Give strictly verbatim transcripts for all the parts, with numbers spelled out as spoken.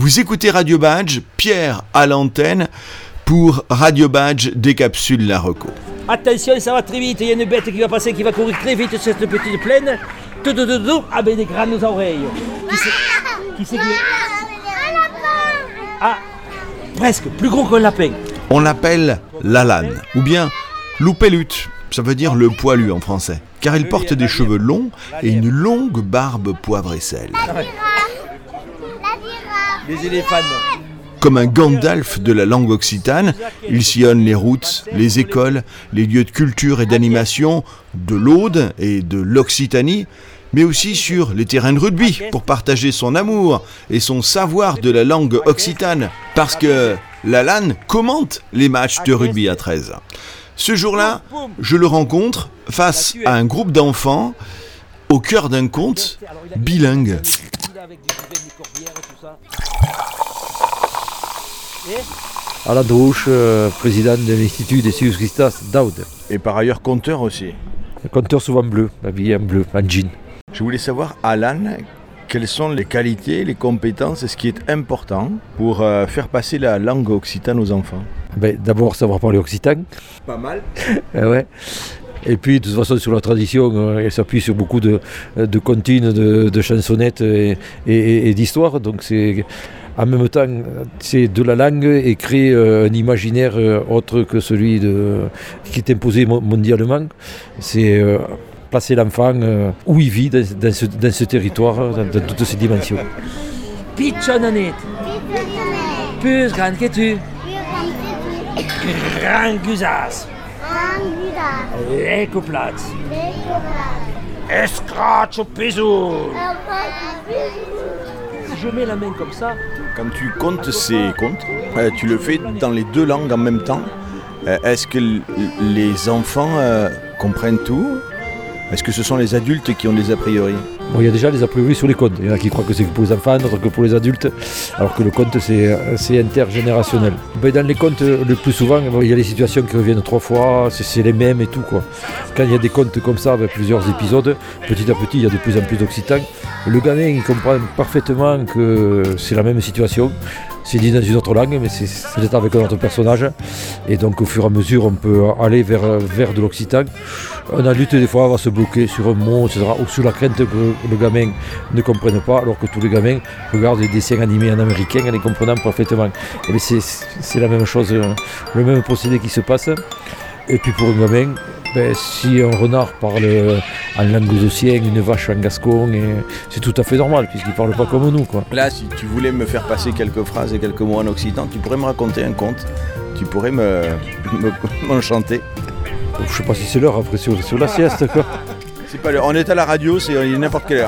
Vous écoutez Radio Badge, Pierre à l'antenne pour Radio Badge décapsule la reco. Attention, ça va très vite, il y a une bête qui va passer, qui va courir très vite sur cette petite plaine. Tout, tout, tout, tout, avec des grandes oreilles. Qui c'est qui c'est qui... Ah, presque, plus gros qu'un lapin. On l'appelle la lane, ou bien loupelute, ça veut dire le poilu en français, car il porte des cheveux longs et une longue barbe poivre et sel. Les éléphants. Comme un Gandalf de la langue occitane, il sillonne les routes, les écoles, les lieux de culture et d'animation de l'Aude et de l'Occitanie, mais aussi sur les terrains de rugby pour partager son amour et son savoir de la langue occitane, parce que la lane commente les matchs de rugby à treize. Ce jour-là, je le rencontre face à un groupe d'enfants au cœur d'un conte bilingue. Alain Drouche, euh, président de l'Institut des Sciences Christas d'Aude. Et par ailleurs conteur aussi. Le compteur souvent bleu, habillé en bleu, en jean. Je voulais savoir, Alan, quelles sont les qualités, les compétences et ce qui est important pour euh, faire passer la langue occitane aux enfants. Ben, d'abord, savoir parler occitan. Pas mal. euh, ouais. Et puis, de toute façon, sur la tradition, euh, elle s'appuie sur beaucoup de, de comptines, de, de chansonnettes et, et, et d'histoires. Donc, c'est... En même temps, c'est de la langue et créer euh, un imaginaire euh, autre que celui de, qui est imposé mondialement. C'est euh, placer l'enfant euh, où il vit dans, dans, ce, dans ce territoire, dans, dans toutes ses dimensions. Pichonnonnette. Plus grande que tu. Grand Gusas. Lekoplatz. Escratch au pisou. Je mets la main comme ça. Quand tu comptes ces comptes, euh, tu le fais dans les deux langues en même temps. Euh, est-ce que l- les enfants euh, comprennent tout ? Est-ce que ce sont les adultes qui ont des a priori ? Bon, il y a déjà les a priori sur les contes. Il y en a qui croient que c'est que pour les enfants, d'autres que pour les adultes, alors que le conte, c'est, c'est intergénérationnel. Ben, dans les contes, le plus souvent, il y a les situations qui reviennent trois fois, c'est, c'est les mêmes et tout, quoi. Quand il y a des contes comme ça, avec plusieurs épisodes, petit à petit, il y a de plus en plus d'occitans. Le gamin, il comprend parfaitement que c'est la même situation. C'est dit dans une autre langue, mais c'est, c'est avec un autre personnage. Et donc, au fur et à mesure, on peut aller vers, vers de l'occitan. Un adulte, des fois, va se bloquer sur un mot, et cetera, ou sur la crainte que le gamin ne comprenne pas, alors que tous les gamins regardent des dessins animés en américain en les comprenant parfaitement. Et bien c'est, c'est la même chose, le même procédé qui se passe. Et puis pour un gamin, ben, si un renard parle en langue audossienne, une vache en gascon, et c'est tout à fait normal, puisqu'il ne parle pas comme nous, quoi. Là, si tu voulais me faire passer quelques phrases et quelques mots en occitan, tu pourrais me raconter un conte. Tu pourrais me, me, m'enchanter. Je ne sais pas si c'est l'heure, après sur, sur la sieste, quoi. C'est pas l'heure. On est à la radio, c'est il est n'importe quelle heure.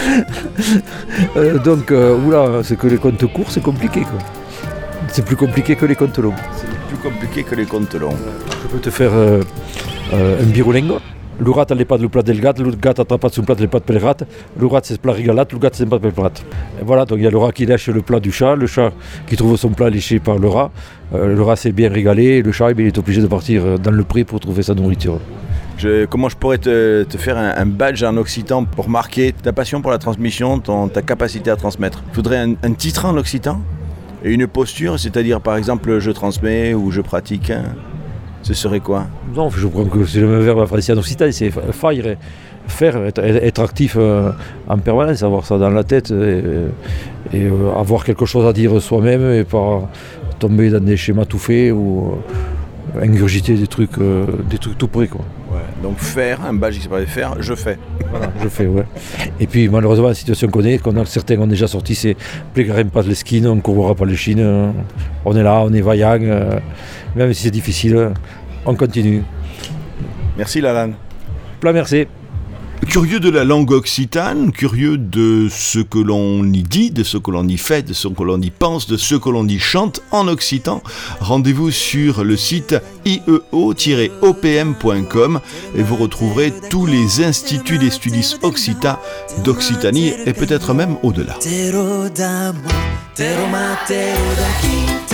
euh, donc, euh, oula, c'est que les contes courts, c'est compliqué, quoi. C'est plus compliqué que les contes longs. C'est plus compliqué que les contes longs. Je peux te faire euh, euh, un birolengo. Le rat alle pas le plat del gat, le gat attrape son plat le plat pel rat, le rat c'est plat régalat, le gat c'est plat pel rat. Et voilà, donc il y a le rat qui lèche le plat du chat, le chat qui trouve son plat léché par le rat, euh, le rat s'est bien régalé, le chat eh bien, il est obligé de partir dans le pré pour trouver sa nourriture. Je, comment je pourrais te, te faire un, un badge en occitan pour marquer ta passion pour la transmission, ton, ta capacité à transmettre ? Il faudrait un, un titre en occitan et une posture, c'est-à-dire par exemple je transmets ou je pratique. Hein. Ce serait quoi ? Non, je crois que c'est le même verbe français en occitan, c'est faire, faire être, être actif euh, en permanence, avoir ça dans la tête et, et euh, avoir quelque chose à dire soi-même et pas tomber dans des schémas tout faits ou euh, ingurgiter des trucs, euh, des trucs tout près, quoi. Ouais, donc faire, un badge qui s'appelle faire, je fais. Voilà, je fais, ouais. Et puis malheureusement la situation qu'on est, qu'on a, certains ont déjà sorti, c'est plégarem pas les skins, on ne courra pas les chines, on est là, on est vaillant, euh, même si c'est difficile, on continue. Merci Lalanne. Plein merci. Curieux de la langue occitane, curieux de ce que l'on y dit, de ce que l'on y fait, de ce que l'on y pense, de ce que l'on y chante en occitan, rendez-vous sur le site i e o tiret o p m point com et vous retrouverez tous les instituts des studis occita d'Occitanie et peut-être même au-delà.